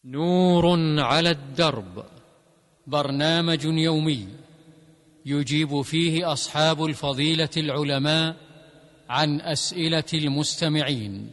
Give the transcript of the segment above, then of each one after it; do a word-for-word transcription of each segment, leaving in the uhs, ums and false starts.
نور على الدرب، برنامج يومي يجيب فيه أصحاب الفضيلة العلماء عن أسئلة المستمعين.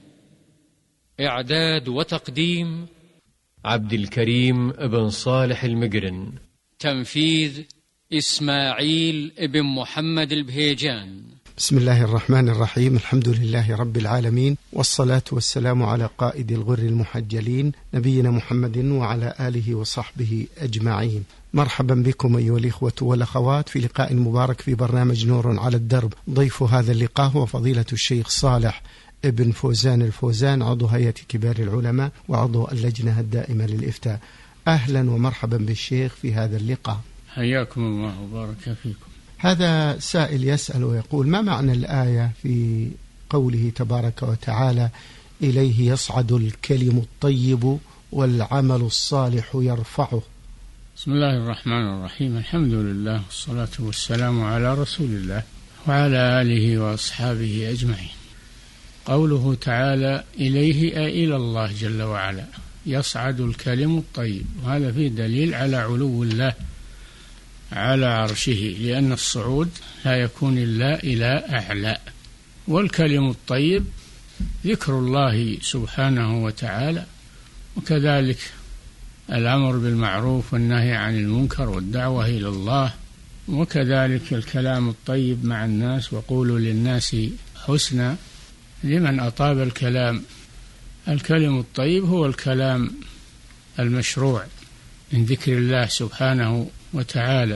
إعداد وتقديم عبد الكريم بن صالح المقرن. تنفيذ إسماعيل بن محمد البهيجان. بسم الله الرحمن الرحيم. الحمد لله رب العالمين، والصلاة والسلام على قائد الغر المحجلين نبينا محمد وعلى آله وصحبه أجمعين. مرحبا بكم أيها الإخوة والأخوات في لقاء مبارك في برنامج نور على الدرب. ضيف هذا اللقاء هو فضيلة الشيخ صالح ابن فوزان الفوزان، عضو هيئة كبار العلماء وعضو اللجنة الدائمة للإفتاء. أهلا ومرحبا بالشيخ في هذا اللقاء. حياكم الله وبارك فيكم. هذا سائل يسأل ويقول: ما معنى الآية في قوله تبارك وتعالى إليه يصعد الكلم الطيب والعمل الصالح يرفعه؟ بسم الله الرحمن الرحيم. الحمد لله والصلاة والسلام على رسول الله وعلى آله وأصحابه أجمعين. قوله تعالى إليه أي إلى الله جل وعلا يصعد الكلم الطيب، وهذا فيه دليل على علو الله على عرشه، لأن الصعود لا يكون إلا إلى أعلى. والكلم الطيب ذكر الله سبحانه وتعالى، وكذلك الأمر بالمعروف والنهي عن المنكر والدعوة إلى الله، وكذلك الكلام الطيب مع الناس، وقولوا للناس حسنا لمن أطاب الكلام. الكلم الطيب هو الكلام المشروع من ذكر الله سبحانه وتعالى،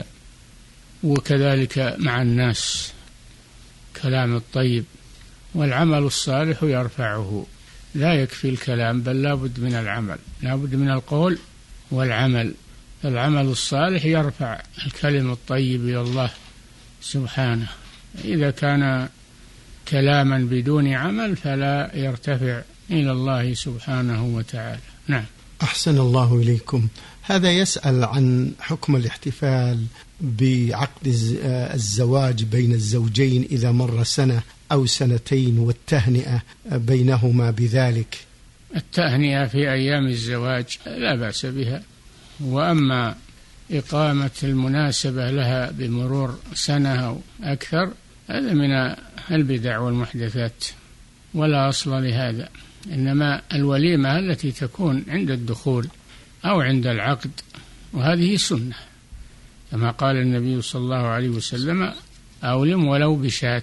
وكذلك مع الناس كلام الطيب. والعمل الصالح يرفعه، لا يكفي الكلام بل لا بد من العمل، لا بد من القول والعمل. العمل الصالح يرفع الكلم الطيب إلى الله سبحانه. إذا كان كلاما بدون عمل فلا يرتفع إلى الله سبحانه وتعالى. نعم. أحسن الله إليكم. هذا يسأل عن حكم الاحتفال بعقد الزواج بين الزوجين إذا مر سنة أو سنتين، والتهنئة بينهما بذلك. التهنئة في أيام الزواج لا بأس بها، وأما إقامة المناسبة لها بمرور سنة أو أكثر هذا من البدع والمحدثات، ولا أصل لهذا. إنما الوليمة التي تكون عند الدخول أو عند العقد، وهذه سنة كما قال النبي صلى الله عليه وسلم: أولم ولو بشاة.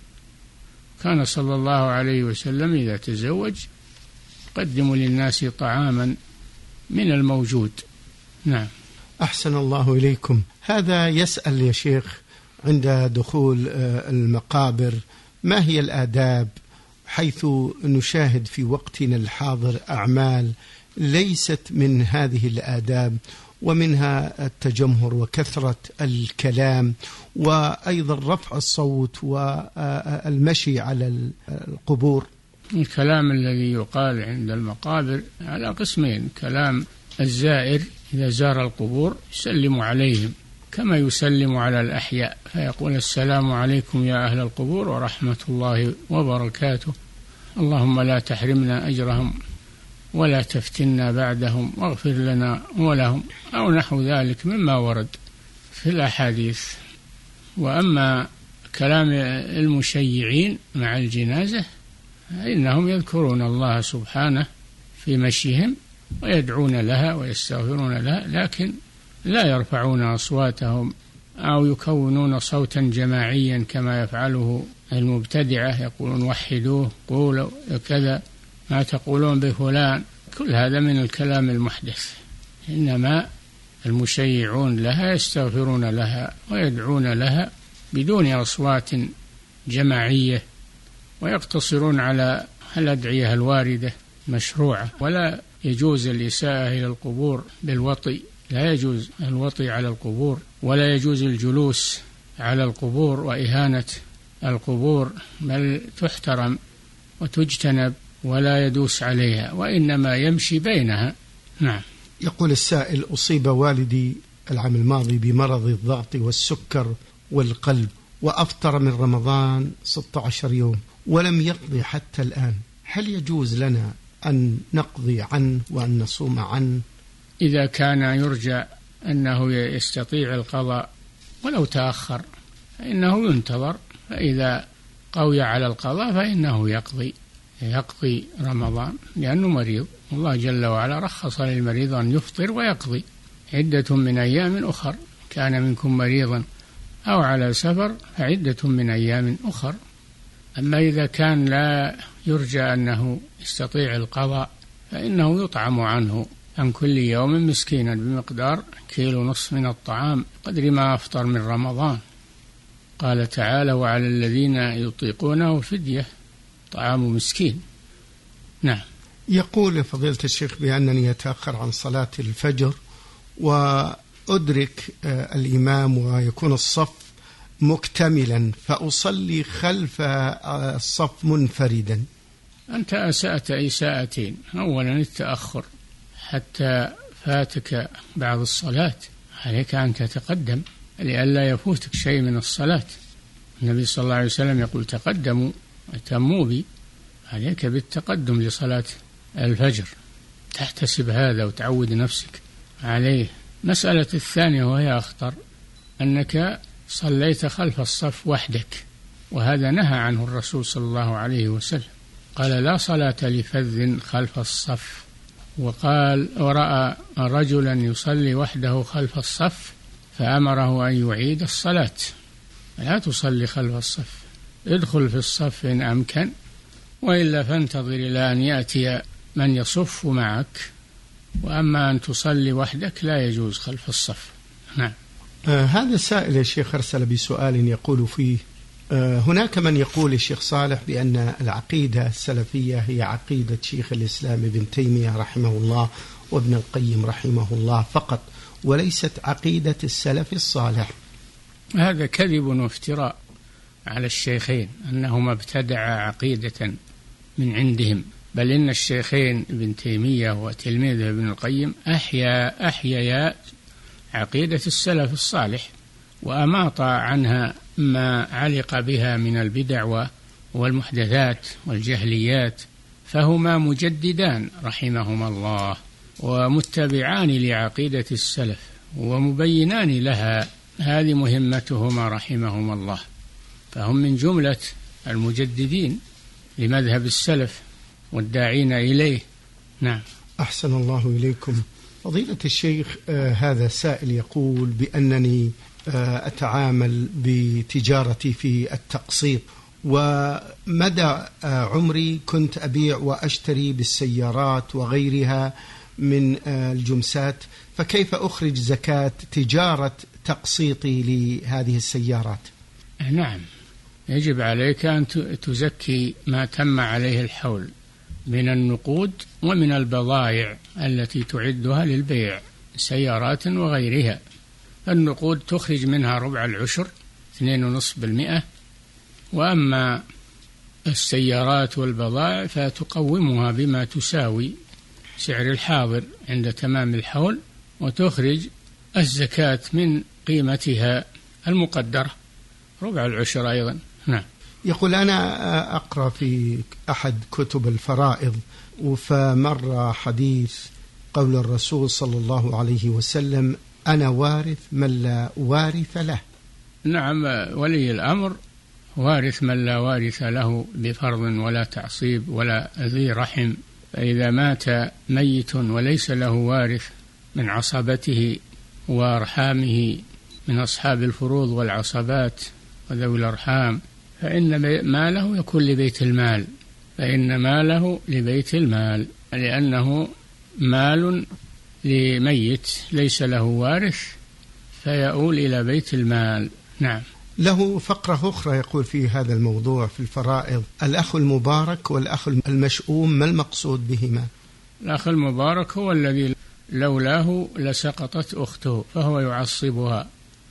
كان صلى الله عليه وسلم إذا تزوج قدم للناس طعاما من الموجود. نعم. أحسن الله إليكم. هذا يسأل يا شيخ عند دخول المقابر ما هي الآداب، حيث نشاهد في وقتنا الحاضر أعمال ليست من هذه الآداب، ومنها التجمهر وكثرة الكلام، وأيضا رفع الصوت والمشي على القبور. الكلام الذي يقال عند المقابر على قسمين: كلام الزائر إذا زار القبور يسلم عليهم كما يسلم على الأحياء، فيقول: السلام عليكم يا أهل القبور ورحمة الله وبركاته، اللهم لا تحرمنا أجرهم ولا تفتنا بعدهم واغفر لنا ولهم، أو نحو ذلك مما ورد في الأحاديث. وأما كلام المشيعين مع الجنازة إنهم يذكرون الله سبحانه في مشيهم ويدعون لها ويستغفرون لها، لكن لا يرفعون أصواتهم أو يكونون صوتا جماعيا كما يفعله المبتدعة، يقولون وحدوه، قولوا كذا، ما تقولون بفلان. كل هذا من الكلام المحدث. إنما المشيعون لها يستغفرون لها ويدعون لها بدون أصوات جماعية، ويقتصرون على الأدعية الواردة مشروعة. ولا يجوز الإساءة إلى القبور بالوطي، لا يجوز الوطي على القبور، ولا يجوز الجلوس على القبور وإهانة القبور، بل تحترم وتجتنب ولا يدوس عليها، وإنما يمشي بينها. نعم. يقول السائل: أصيب والدي العام الماضي بمرض الضغط والسكر والقلب، وأفطر من رمضان ستة عشر يوم ولم يقضي حتى الآن، هل يجوز لنا أن نقضي عنه وأن نصوم عنه إذا كان يرجى أنه يستطيع القضاء ولو تأخر فإنه ينتظر، فإذا قوي على القضاء فإنه يقضي يقضي رمضان لأنه مريض. الله جل وعلا رخص للمريض أن يفطر ويقضي عدة من أيام أخر، كان منكم مريضا أو على سفر فعدة من أيام أخر. أما إذا كان لا يرجى أنه يستطيع القضاء فإنه يطعم عنه عن كل يوم مسكينا بمقدار كيلو نصف من الطعام قدر ما أفطر من رمضان. قال تعالى: وعلى الذين يطيقونه فدية طعام مسكين. نعم. يقول فضيلة الشيخ بأنني أتأخر عن صلاة الفجر وأدرك الإمام ويكون الصف مكتملا فأصلي خلف الصف منفردا. أنت أسأت إساءتين: أولا التأخر حتى فاتك بعض الصلاة، عليك أن تتقدم لئلا يفوتك شيء من الصلاة. النبي صلى الله عليه وسلم يقول: تقدموا وتموا بي، عليك بالتقدم لصلاة الفجر، تحتسب هذا وتعود نفسك عليه. مسألة الثانية وهي أخطر، أنك صليت خلف الصف وحدك، وهذا نهى عنه الرسول صلى الله عليه وسلم، قال: لا صلاة لفذ خلف الصف. وقال: ورأى رجلا يصلي وحده خلف الصف فأمره أن يعيد الصلاة. لا تصلي خلف الصف، ادخل في الصف إن أمكن، وإلا فانتظر إلى أن يأتي من يصف معك، وأما أن تصلي وحدك لا يجوز خلف الصف. نعم. آه هذا السائل يا شيخ أرسل بسؤال يقول فيه: آه هناك من يقول الشيخ صالح بأن العقيدة السلفية هي عقيدة شيخ الإسلام ابن تيمية رحمه الله وابن القيم رحمه الله فقط، وليست عقيدة السلف الصالح. هذا كذب وافتراء على الشيخين أنهما ابتدعا عقيدة من عندهم، بل إن الشيخين ابن تيمية وتلميذه ابن القيم أحيا أحيا عقيدة السلف الصالح، وأماط عنها ما علق بها من البدع والمحدثات والجهليات، فهما مجددان رحمهما الله ومتبعان لعقيدة السلف ومبينان لها، هذه مهمتهما رحمهما الله، فهم من جملة المجددين لمذهب السلف والداعين إليه. نعم. أحسن الله إليكم. فضيلة الشيخ، آه هذا سائل يقول بأنني آه أتعامل بتجارتي في التقسيط، ومدى آه عمري كنت أبيع وأشتري بالسيارات وغيرها من آه الجمسات، فكيف أخرج زكاة تجارة تقسيطي لهذه السيارات؟ نعم، يجب عليك أن تزكي ما تم عليه الحول من النقود ومن البضائع التي تعدها للبيع، سيارات وغيرها. النقود تخرج منها ربع العشر اثنين ونصف بالمئة، وأما السيارات والبضائع فتقومها بما تساوي سعر الحاضر عند تمام الحول، وتخرج الزكاة من قيمتها المقدرة ربع العشر أيضا. نعم. يقول: أنا أقرأ في أحد كتب الفرائض فمر حديث قول الرسول صلى الله عليه وسلم: أنا وارث من لا وارث له. نعم، ولي الأمر وارث من لا وارث له بفرض ولا تعصيب ولا ذي رحم، فإذا مات ميت وليس له وارث من عصبته وأرحامه من أصحاب الفروض والعصبات وذوي الأرحام فإن ماله يكون لبيت المال، فإن ماله لبيت المال، لأنه مال لميت ليس له وارث فيؤول إلى بيت المال. نعم. له فقرة أخرى يقول في هذا الموضوع في الفرائض: الأخ المبارك والأخ المشؤوم، ما المقصود بهما؟ الأخ المبارك هو الذي لولاه لسقطت أخته فهو يعصبها،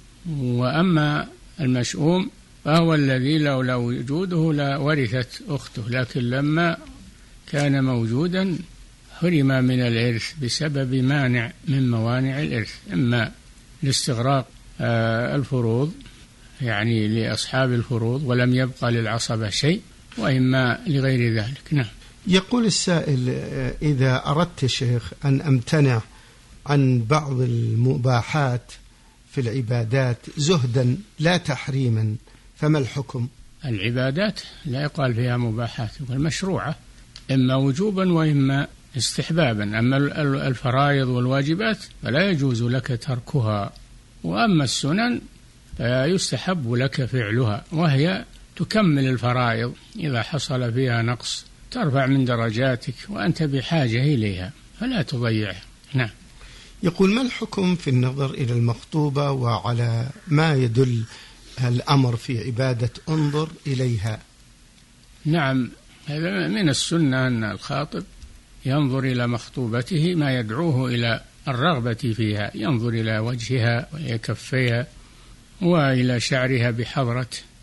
وأما المشؤوم فهو الذي لولا وجوده لورثت أخته، لكن لما كان موجودا حرم من الإرث بسبب مانع من موانع الإرث، إما لاستغراق الفروض يعني لأصحاب الفروض ولم يبقى للعصبة شيء، وإما لغير ذلك. نعم. يقول السائل: إذا أردت شيخ أن أمتنع عن بعض المباحات في العبادات زهدا لا تحريما، فما الحكم؟ العبادات لا يقال فيها مباحات، يقول مشروعة إما وجوبا وإما استحبابا. أما الفرائض والواجبات فلا يجوز لك تركها، وأما السنن فيستحب لك فعلها، وهي تكمل الفرائض إذا حصل فيها نقص، ترفع من درجاتك وأنت بحاجة إليها فلا تضيعها. نعم. يقول ما الحكم في النظر إلى المخطوبة وعلى ما يدل الأمر في عبادة انظر إليها؟ نعم، هذا من السنة أن الخاطب ينظر إلى مخطوبته ما يدعوه إلى الرغبة فيها، ينظر إلى وجهها وإلى كفيها وإلى شعرها بحضرة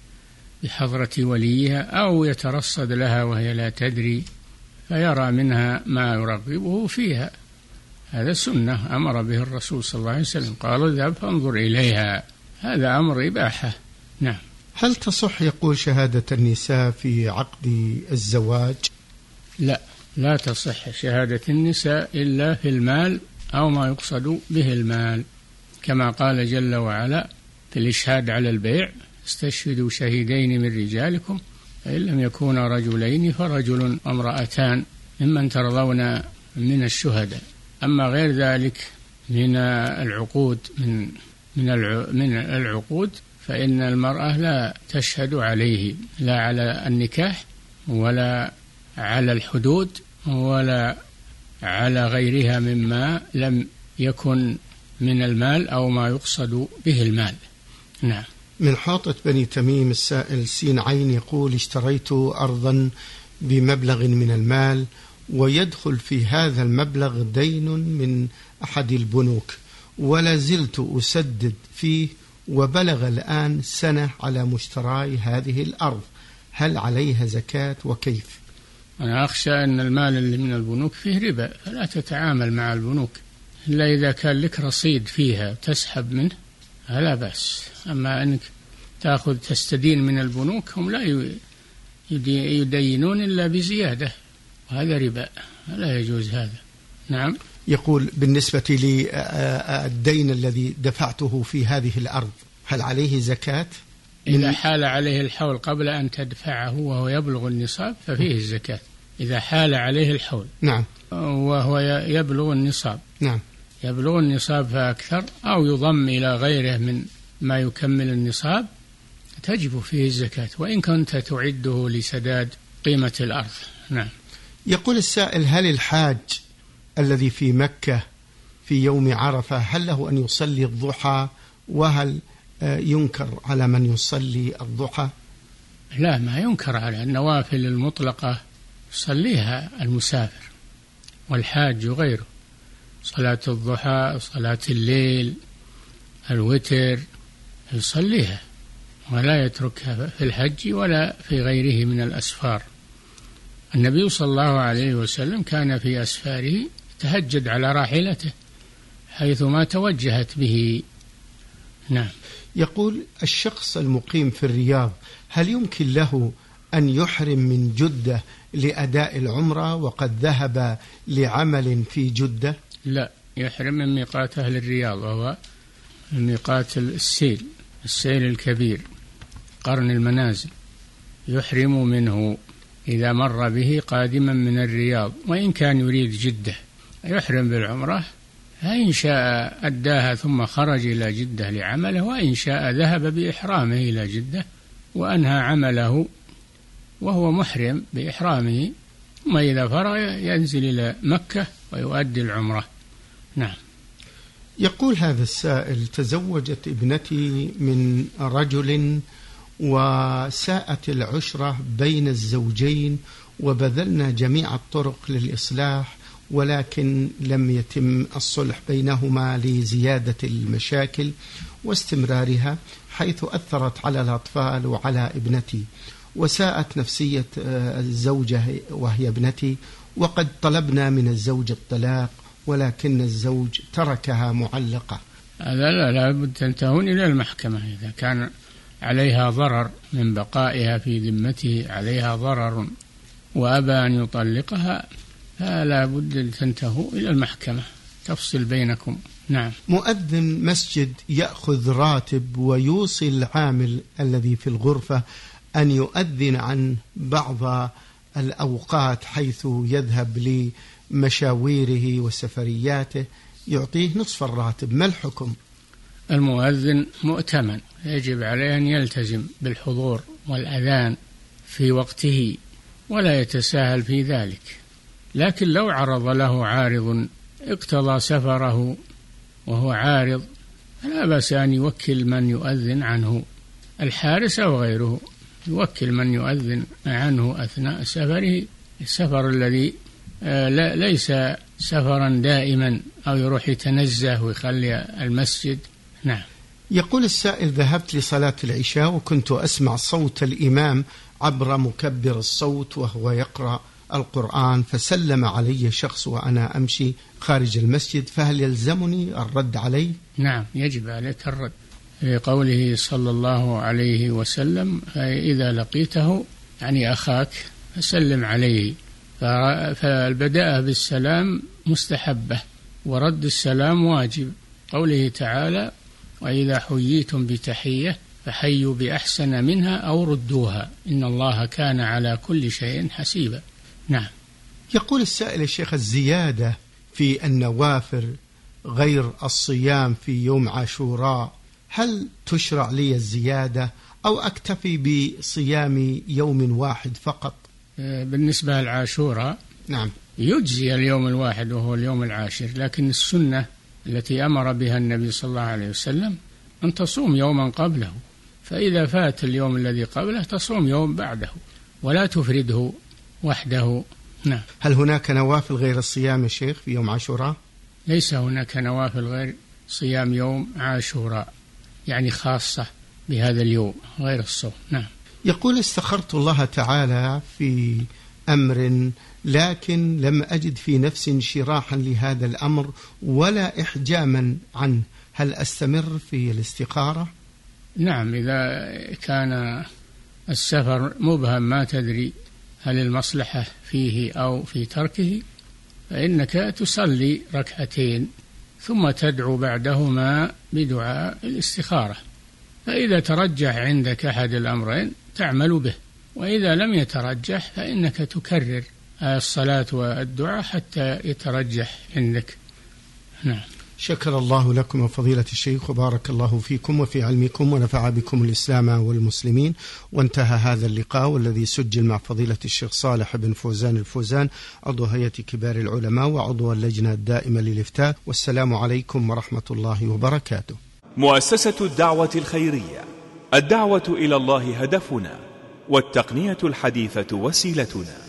بحضرة وليها، أو يترصد لها وهي لا تدري فيرى منها ما يرغبه فيها. هذا سنة أمر به الرسول صلى الله عليه وسلم، قال اذهب فانظر إليها، هذا أمر إباحة. نعم. هل تصح يقول شهادة النساء في عقد الزواج؟ لا، لا تصح شهادة النساء إلا في المال أو ما يقصد به المال، كما قال جل وعلا في الإشهاد على البيع استشهدوا شهيدين من رجالكم فإن لم يكونا رجلين فرجل وامرأتان ممن ترضون من الشهداء. أما غير ذلك من العقود من من العقود فإن المرأة لا تشهد عليه، لا على النكاح ولا على الحدود ولا على غيرها مما لم يكن من المال أو ما يقصد به المال. نعم. من حاطة بني تميم السائل سين عين يقول اشتريت أرضا بمبلغ من المال ويدخل في هذا المبلغ دين من أحد البنوك ولا زلت أسدد فيه وبلغ الآن سنة على مشتراي هذه الأرض، هل عليها زكاة وكيف؟ أنا أخشى أن المال اللي من البنوك فيه ربا، فلا تتعامل مع البنوك إلا إذا كان لك رصيد فيها تسحب منه لا بأس. أما أنك تأخذ تستدين من البنوك هم لا يدينون إلا بزيادة، وهذا ربا لا يجوز هذا. نعم. يقول بالنسبة للدين الذي دفعته في هذه الأرض هل عليه زكاة؟ إذا حال عليه الحول قبل أن تدفعه وهو يبلغ النصاب ففيه الزكاة، إذا حال عليه الحول. نعم. وهو يبلغ النصاب. نعم. يبلغ النصاب فأكثر أو يضم إلى غيره من ما يكمل النصاب تجب فيه الزكاة، وإن كنت تعده لسداد قيمة الأرض. نعم. يقول السائل هل الحاج الذي في مكة في يوم عرفة هل له أن يصلي الضحى، وهل ينكر على من يصلي الضحى؟ لا، ما ينكر على النوافل المطلقة يصليها المسافر والحاج وغيره، صلاة الضحى، صلاة الليل، الوتر يصليها ولا يتركها في الحج ولا في غيره من الأسفار. النبي صلى الله عليه وسلم كان في أسفاره تهجد على راحلته حيثما توجهت به. نعم. يقول الشخص المقيم في الرياض هل يمكن له أن يحرم من جدة لأداء العمرة وقد ذهب لعمل في جدة؟ لا، يحرم من ميقات أهل الرياض وهو ميقات السيل السيل الكبير قرن المنازل، يحرم منه إذا مر به قادما من الرياض، وإن كان يريد جدة يحرم بالعمرة، فإن شاء أداها ثم خرج إلى جدة لعمله، وإن شاء ذهب بإحرامه إلى جدة وأنهى عمله وهو محرم بإحرامه، ثم إذا فرغ ينزل إلى مكة ويؤدي العمرة. نعم. يقول هذا السائل تزوجت ابنتي من رجل وساءت العشرة بين الزوجين وبذلنا جميع الطرق للإصلاح، ولكن لم يتم الصلح بينهما لزيادة المشاكل واستمرارها، حيث أثرت على الأطفال وعلى ابنتي وساءت نفسية الزوجة وهي ابنتي، وقد طلبنا من الزوج الطلاق ولكن الزوج تركها معلقة. هذا لا لابد تنتهون إلى المحكمة. إذا كان عليها ضرر من بقائها في ذمته، عليها ضرر وأبى أن يطلقها، فلا بد أن تنتهوا إلى المحكمة تفصل بينكم. نعم. مؤذن مسجد يأخذ راتب ويوصي العامل الذي في الغرفة أن يؤذن عن بعض الأوقات حيث يذهب لمشاويره وسفرياته، يعطيه نصف الراتب، ما الحكم؟ المؤذن مؤتمن، يجب عليه أن يلتزم بالحضور والأذان في وقته ولا يتساهل في ذلك، لكن لو عرض له عارض اقتضى سفره وهو عارض فلا بأس أن يوكل من يؤذن عنه، الحارس أو غيره يوكل من يؤذن عنه أثناء سفره، السفر الذي ليس سفرا دائما أو يروح يتنزه ويخلي المسجد. نعم. يقول السائل: ذهبت لصلاة العشاء وكنت أسمع صوت الإمام عبر مكبر الصوت وهو يقرأ القرآن، فسلم علي شخص وأنا أمشي خارج المسجد، فهل يلزمني الرد عليه؟ نعم، يجب عليك الرد، في قوله صلى الله عليه وسلم: إذا لقيته يعني أخاك فسلم عليه، فالبداء بالسلام مستحبة ورد السلام واجب، قوله تعالى: وإذا حييتم بتحية فحيوا بأحسن منها أو ردوها إن الله كان على كل شيء حسيبا. نعم. يقول السائل: الشيخ، الزيادة في النوافل غير الصيام في يوم عاشوراء، هل تشرع لي الزيادة أو أكتفي بصيام يوم واحد فقط؟ بالنسبة للعاشوراء نعم يجزي اليوم الواحد وهو اليوم العاشر، لكن السنة التي أمر بها النبي صلى الله عليه وسلم أن تصوم يوما قبله، فإذا فات اليوم الذي قبله تصوم يوم بعده ولا تفرده وحده. نعم. هل هناك نوافل غير الصيام يا شيخ في يوم عاشوراء؟ ليس هناك نوافل غير صيام يوم عاشوراء، يعني خاصة بهذا اليوم غير الصوم. نعم. يقول: استخرت الله تعالى في أمر لكن لم أجد في نفسي انشراحا لهذا الأمر ولا إحجاما عنه، هل أستمر في الاستخارة؟ نعم، إذا كان السفر مبهم ما تدري هل المصلحة فيه أو في تركه، فإنك تصلي ركعتين ثم تدعو بعدهما بدعاء الاستخارة، فإذا ترجح عندك أحد الأمرين تعمل به، وإذا لم يترجح فإنك تكرر الصلاة والدعاء حتى يترجح عندك. نعم. شكر الله لكم وفضيلة الشيخ وبارك الله فيكم وفي علمكم ونفع بكم الإسلام والمسلمين. وانتهى هذا اللقاء والذي سجل مع فضيلة الشيخ صالح بن فوزان الفوزان عضو هيئة كبار العلماء وعضو اللجنة الدائمة للإفتاء، والسلام عليكم ورحمة الله وبركاته. مؤسسة الدعوة الخيرية، الدعوة إلى الله هدفنا والتقنية الحديثة وسيلتنا.